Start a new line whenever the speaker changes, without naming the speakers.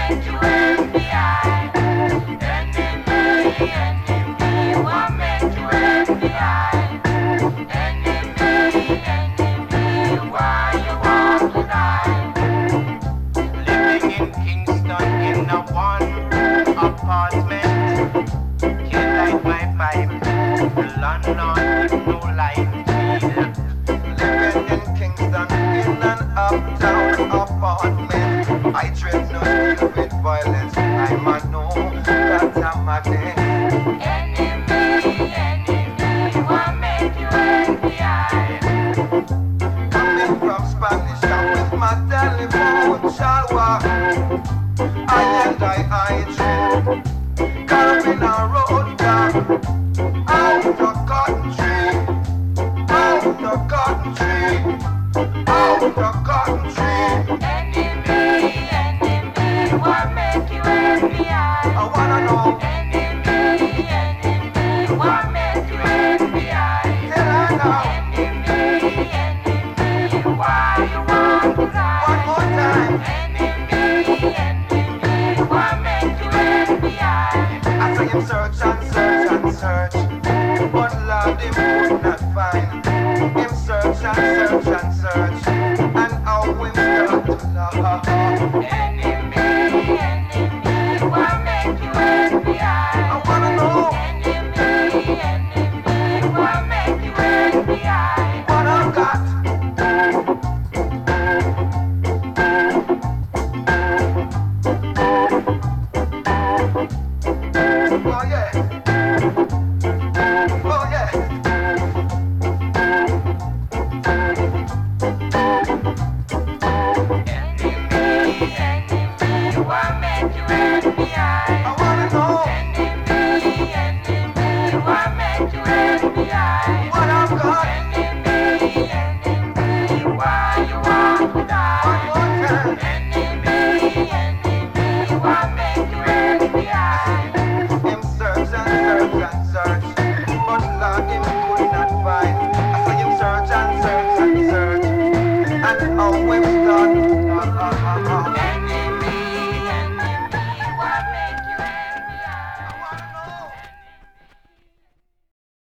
make you FBI? Enemy, enemy, what make you FBI? Enemy, enemy, why you want to die? Living in Kingston in a one apartment. Can't light my pipe. The landlord give no light bill. Living in Kingston in an uptown apartment. I dread no deal with violence. I'm a know that I'm a dead. Enemy, enemy, what make you FBI? Coming from Spanish Town with my telephone shower. I drew. Carving a road down out the cotton tree, out the cotton tree, out the cotton tree. Enemy, enemy, what make you FBI? I wanna know. Enemy, enemy, what make you FBI? Tell her now. Enemy, enemy, why you want to die? One more time. Enemy, enemy, what make you FBI? I saw him search and search and search, but Lord him could not find. Him search and search and search, and how him start to laugh. Enemy, enemy, what make you FBI? I wanna know. Enemy, enemy, what make you FBI? What I've got. Oh yeah. Oh yeah. Enemy, enemy, what make you FBI? I wanna know. Enemy, enemy, what make you FBI? What I've got. Enemy, enemy, why you want to die?